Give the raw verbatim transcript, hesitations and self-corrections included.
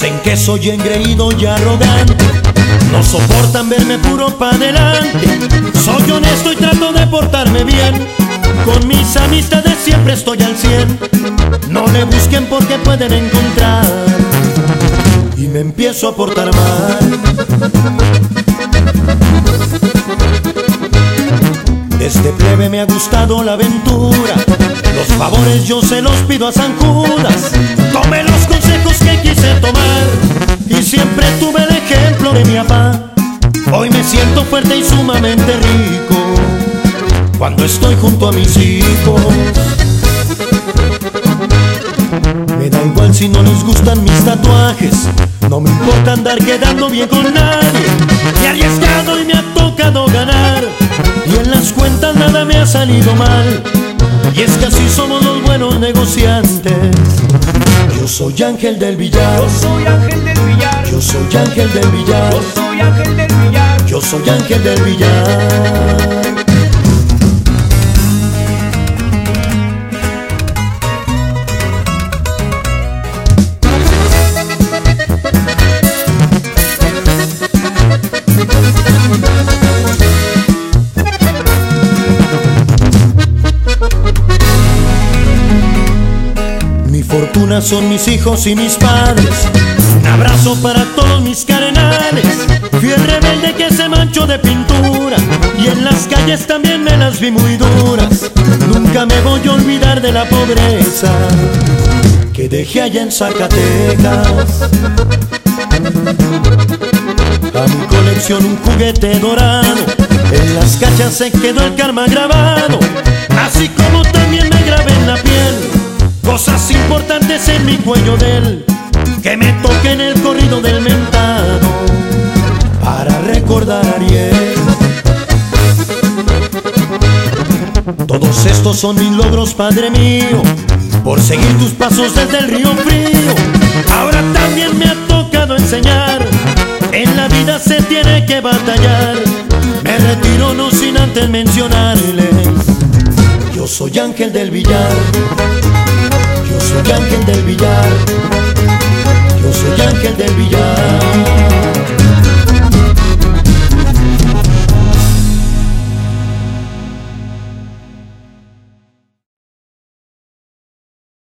Dicen que soy engreído y arrogante, no soportan verme puro pa' delante. Soy honesto y trato de portarme bien, con mis amistades siempre estoy al cien. No le busquen porque pueden encontrar, y me empiezo a portar mal. Desde plebe me ha gustado la aventura, los favores yo se los pido a San Judas. Tomé los consejos que quise tomar y siempre tuve el ejemplo de mi papá. Hoy me siento fuerte y sumamente rico cuando estoy junto a mis hijos. Me da igual si no les gustan mis tatuajes, no me importa andar quedando bien con nadie. Me he arriesgado y me ha tocado ganar, y en las cuentas nada me ha salido mal. Y es que así somos los buenos negociantes. Yo soy Ángel del Villar, Yo soy Ángel del Villar, yo soy Ángel del Villar, yo soy Ángel del Villar. yo soy Ángel del Villar. Mi fortuna son mis hijos y mis padres, un abrazo para todos mis carnales. Fui el rebelde que se manchó de pintura, y en las calles también me las vi muy duras. Nunca me voy a olvidar de la pobreza que dejé allá en Zacatecas. A mi colección un juguete dorado, en las cachas se quedó el karma grabado, así como también me grabé en la piel cosas importantes en mi cuello del que me toque en el corrido del mentado para recordar a Ariel. Todos estos son mis logros, Padre mío, por seguir tus pasos desde el río frío. Ahora también me ha tocado enseñar, en la vida se tiene que batallar. Me retiro no sin antes mencionarles, yo soy Ángel del Villar, yo soy Ángel del Villar, yo soy Ángel del Villar.